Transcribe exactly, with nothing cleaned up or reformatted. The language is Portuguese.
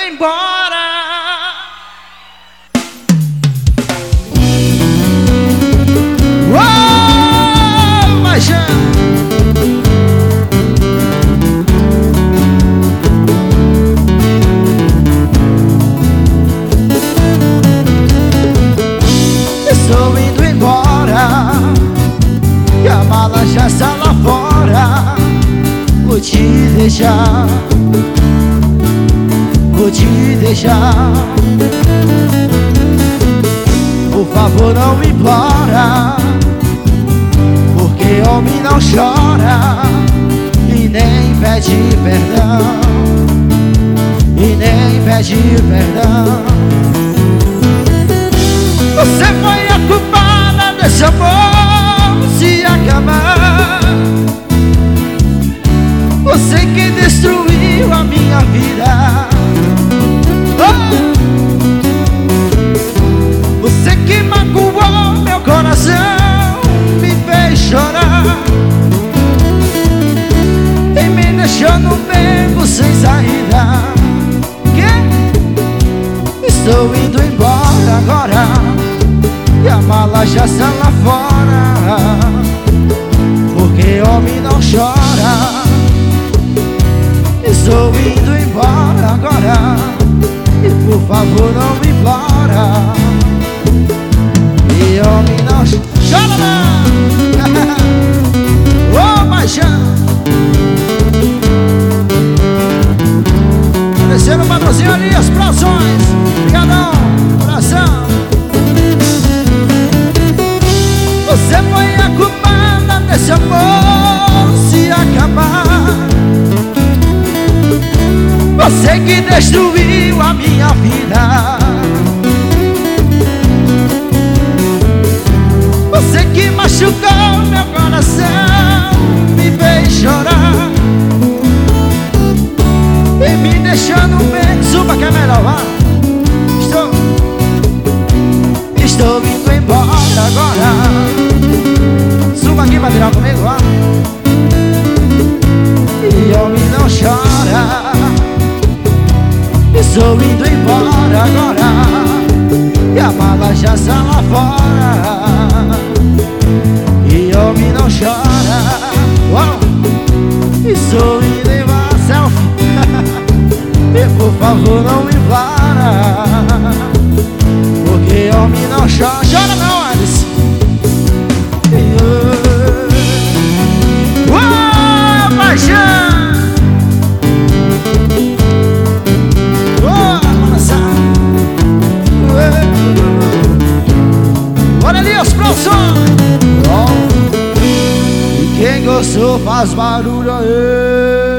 embora. Uou, Majão. Estou indo embora e a mala já está lá fora. Vou te deixar, vou te deixar. Por favor, não me implora, porque homem não chora e nem pede perdão, e nem pede perdão. Você foi a culpada desse amor se acabar. Você que destruiu a minha vida. Oh! Você que magoou meu coração, me fez chorar e me deixou no beco sem saída. Que? Estou indo embora agora e a mala já está lá fora, porque homem não chora. Estou indo embora agora e por favor não me implora. E homem não chora não. Ô, Majão. Descendo o patrocínio ali, as produções. Obrigadão, coração. Você foi a culpada desse amor se acabar. Você que destruiu a minha vida. Você que machucou meu coração, me fez chorar e me deixando bem. Suba que é melhor, vá. Estou Estou indo embora agora. Suba aqui pra virar comigo, ó. E homem não chora. Estou indo embora agora e a mala já está lá fora. E homem não chora. Uau. Estou indo embora, selfie. E por favor não me para, porque homem não chora. Chora não, Alice. Uau, Paixão. Olha ali os produções. Oh. E quem gostou faz barulho aí.